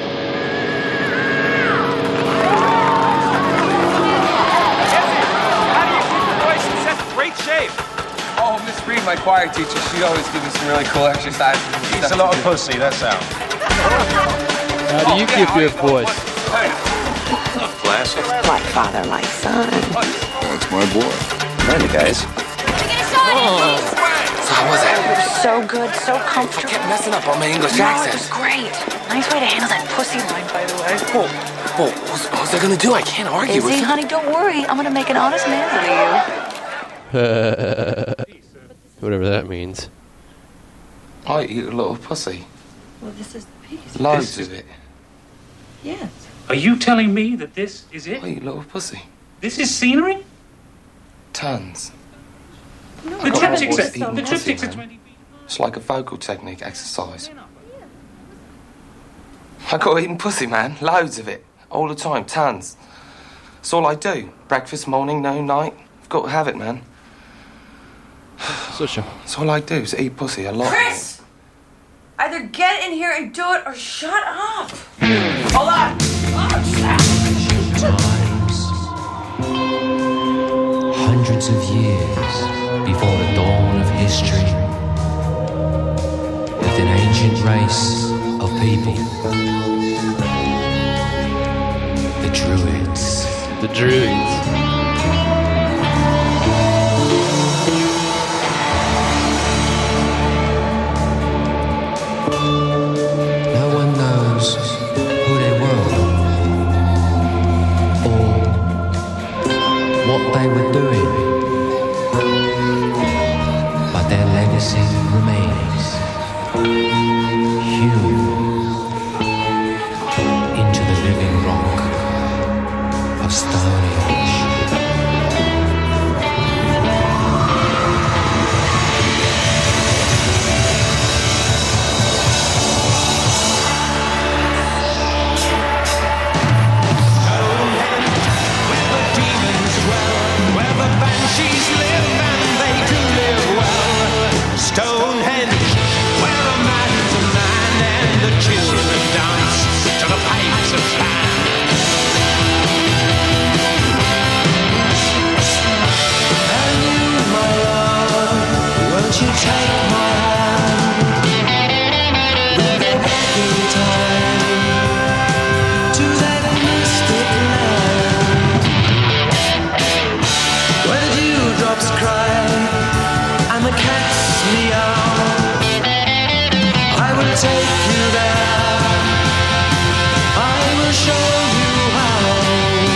How do you keep your voice in such great shape? Oh, Miss Reed, my choir teacher, she'd always give me some really cool exercises. Eats a lot of pussy, that's how. How do you keep your voice? Classic. Like father, like son. Oh, it's my boy. Later, guys. So how was it? It was so good, so comfortable. I kept messing up on my English No, accent. it was great. Nice way to handle that pussy line, by the way. What's I gonna do? I can't argue with Izzy, you. honey, don't worry. I'm gonna make an honest man out of you. Whatever that means. I eat a lot of pussy. Well, this is the piece. Loads of it. Yes. Are you telling me that this is it? I eat a lot of pussy. This is scenery? Tons. No, The triptychs Eating are pussy, 20. man. It's like a vocal technique exercise. I got eating pussy, man. Loads of it. All the time. Tons. That's all I do. Breakfast, morning, noon, night. I've got to have it, man. That's all I do is eat pussy a lot. Chris! Either get in here and do it or shut up! Hold on! Hundreds of years before the dawn of history, with an ancient race of people, the Druids. The Druids. No one knows who they were or what they were doing, but their legacy remains hewn into the living rock of Stone Age. Banshees live and they do live well. Stonehenge, where a man's a man and the children dance to the pipes of Pan. And you, my love, won't you take my hand? We'll go back in time to that mystic land where the dewdrops cry and the cats meow. I will take you there. I will show you how.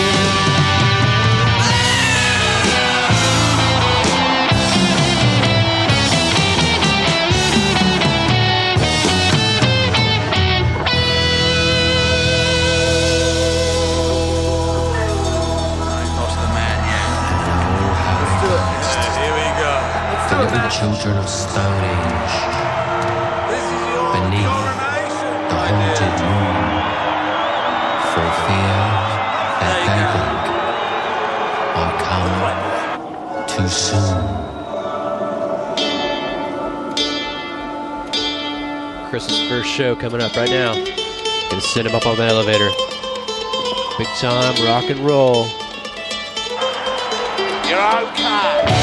The little children of Stone Age, beneath the haunted moon, for fear that they think I come too soon. Chris's first show coming up right now. Gonna send him up on the elevator. Big time rock and roll. You're okay.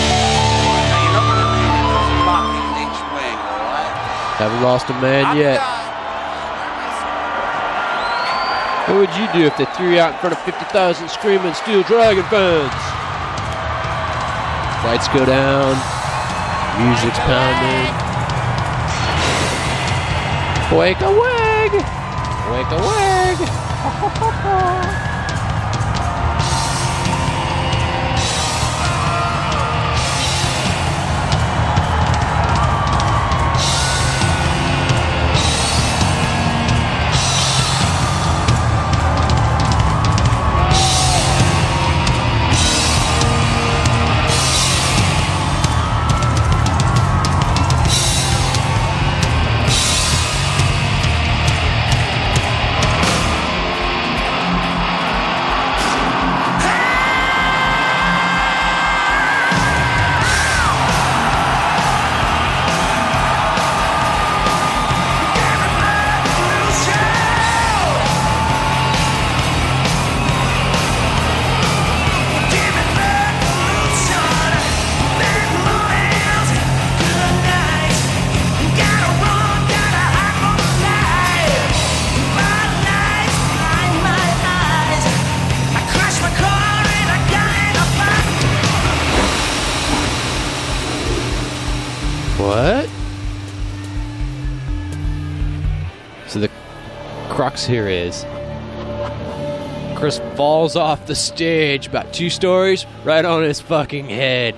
Haven't lost a man yet. What would you do if they threw you out in front of 50,000 screaming Steel Dragon fans? Lights go down. Music's pounding. Wake a wig! Wake a wig! What? So the crux here is Chris falls off the stage about 2 stories right on his fucking head.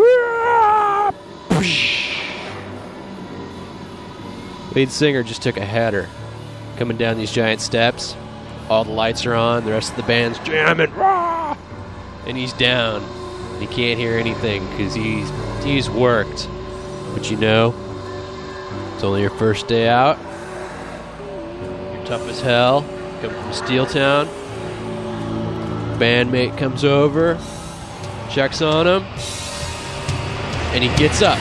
Lead singer just took a header coming down these giant steps. All the lights are on, the rest of the band's jamming, and he's down. He can't hear anything because he's worked. But you know, it's only your first day out. You're tough as hell. Come from Steeltown. Bandmate comes over, checks on him. And he gets up.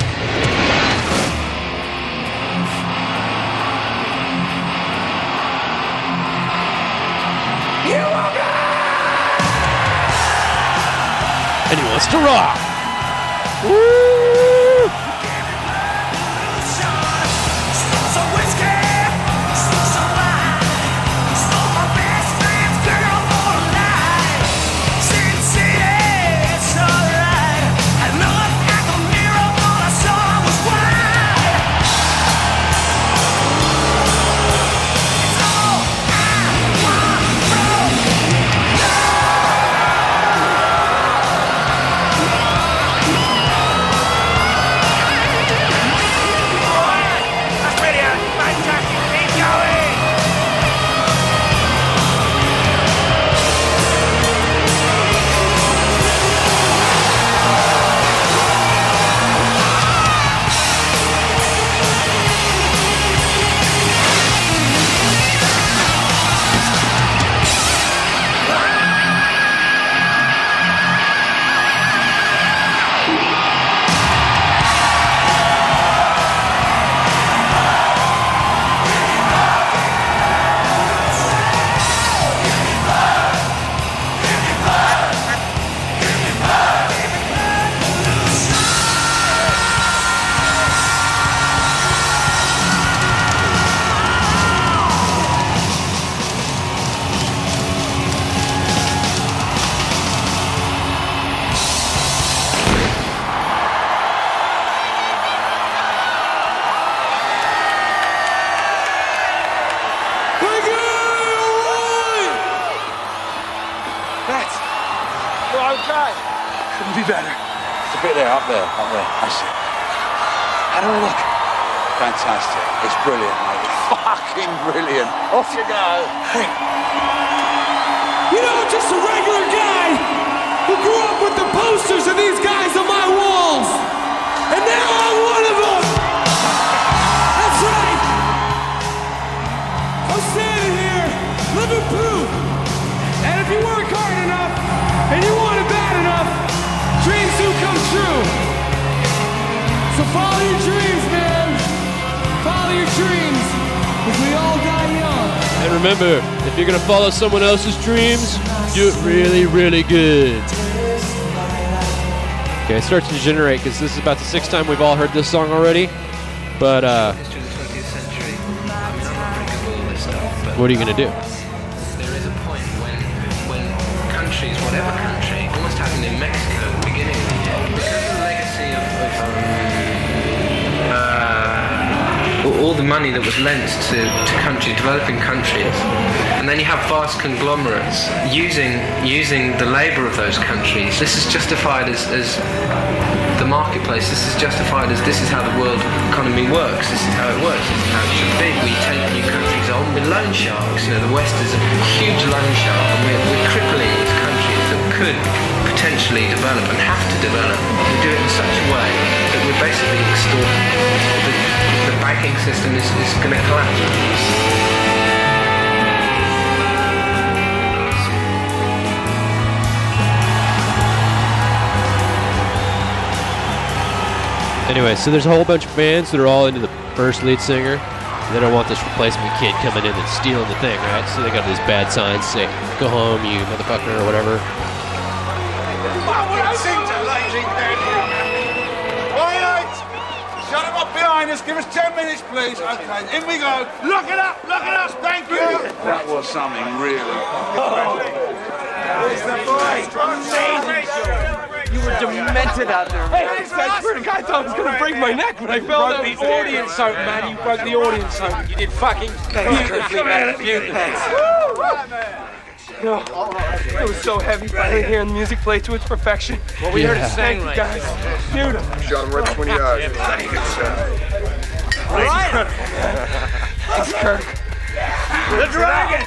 And he wants to rock. Woo! Couldn't be better. It's a bit there, up there. That's it. How do I look? Fantastic. It's brilliant, mate. It's fucking brilliant. Off you go. Hey. You know, I'm just a regular guy who grew up with the posters of these guys on my walls. And now I'm one of them. That's right. I'm standing here, living proof. And if you work hard enough and you want it bad enough, dreams do come true. So follow your dreams, man. Follow your dreams, because we all die young. And remember, if you're gonna follow someone else's dreams, do it really, really good. Okay, it starts to degenerate because this is about the sixth time we've all heard this song already. But History of the 20th century. I mean, I'm not very good with all this stuff, but what are you gonna do? there is a point when countries, whatever country, almost happened in Mexico at the beginning of the year, because of the legacy of all the money that was lent to countries, developing countries, and then you have vast conglomerates using the labour of those countries. This is justified as the marketplace. This is justified as this is how the world economy works. This is how it works. This is how it should be. We take new countries on with loan sharks. You know, the West is a huge loan shark, and we're crippling these countries that could potentially develop and have to develop. We do it in such a way that we're basically extorting. The banking system is going to collapse. Anyway, so there's a whole bunch of fans that are all into the first lead singer. They don't want this replacement kid coming in and stealing the thing, right? So they got these bad signs say, "Go home, you motherfucker," or whatever. Shut him up behind us. Give us 10 minutes, please. Okay, in we go. Look it up. Look at us. Thank you. That was something, really. Where's the boy? You were demented out there. Hey, I swear to God, I thought I was going to break my neck when I fell down. You broke the audience open, man. You broke the audience open. You did fucking beautifully, man. Beautifully. It was so heavy finally hearing the music play to its perfection. Well, we heard it sang Thank right. you guys. Beautiful. Shot him right between the eyes. Thanks, Kirk. The dragon!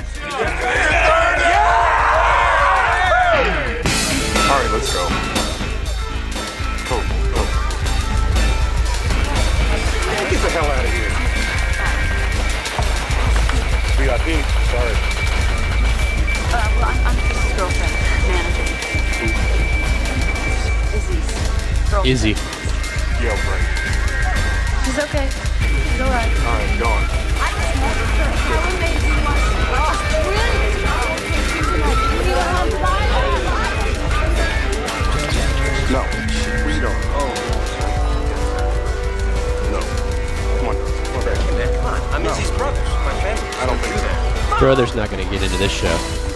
All right, let's go. Go. Get the hell out of here. VIP, sorry. Well, I'm his girlfriend, manager. Izzy's girlfriend. Izzy. Yo, Frank. He's okay. He's all right. All right, go on. No, we don't. Oh. No. Come on. Come on, man. Come on. I'm Izzy's brothers. My family. I don't think so. Brother's not going to get into this show.